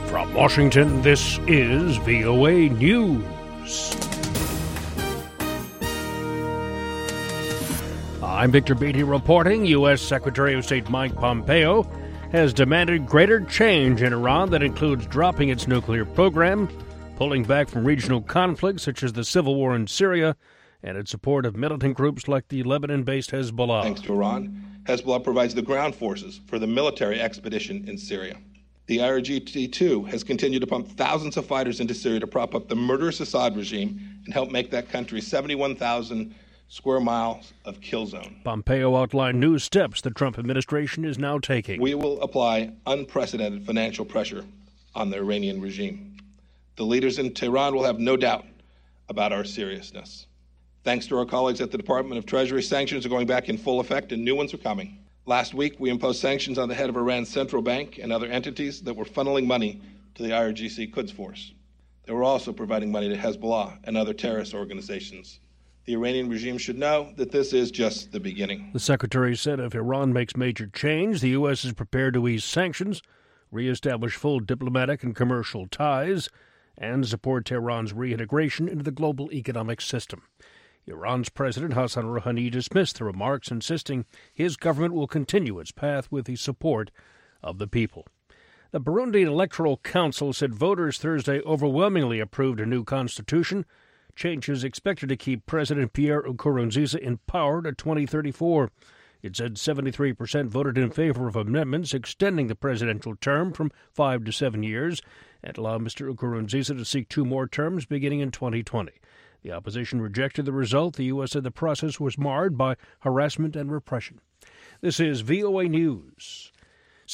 From Washington, this is VOA News. I'm Victor Beatty reporting. U.S. Secretary of State Mike Pompeo has demanded greater change in Iran that includes dropping its nuclear program, pulling back from regional conflicts such as the civil war in Syria, and its support of militant groups like the Lebanon-based Hezbollah. Thanks to Iran, Hezbollah provides the ground forces for the military expedition in Syria. The IRGC-2 has continued to pump thousands of fighters into Syria to prop up the murderous Assad regime and help make that country 71,000 square miles of kill zone. Pompeo outlined new steps the Trump administration is now taking. We will apply unprecedented financial pressure on the Iranian regime. The leaders in Tehran will have no doubt about our seriousness. Thanks to our colleagues at the Department of Treasury, sanctions are going back in full effect and new ones are coming. Last week, we imposed sanctions on the head of Iran's central bank and other entities that were funneling money to the IRGC Quds Force. They were also providing money to Hezbollah and other terrorist organizations. The Iranian regime should know that this is just the beginning. The secretary said if Iran makes major change, the U.S. is prepared to ease sanctions, reestablish full diplomatic and commercial ties, and support Tehran's reintegration into the global economic system. Iran's President Hassan Rouhani dismissed the remarks, insisting his government will continue its path with the support of the people. The Burundian Electoral Council said voters Thursday overwhelmingly approved a new constitution. Changes expected to keep President Pierre Nkurunziza in power to 2034. It said 73% voted in favor of amendments extending the presidential term from 5 to 7 years and allow Mr. Nkurunziza to seek 2 more terms beginning in 2020. The opposition rejected the result. The U.S. said the process was marred by harassment and repression. This is VOA News.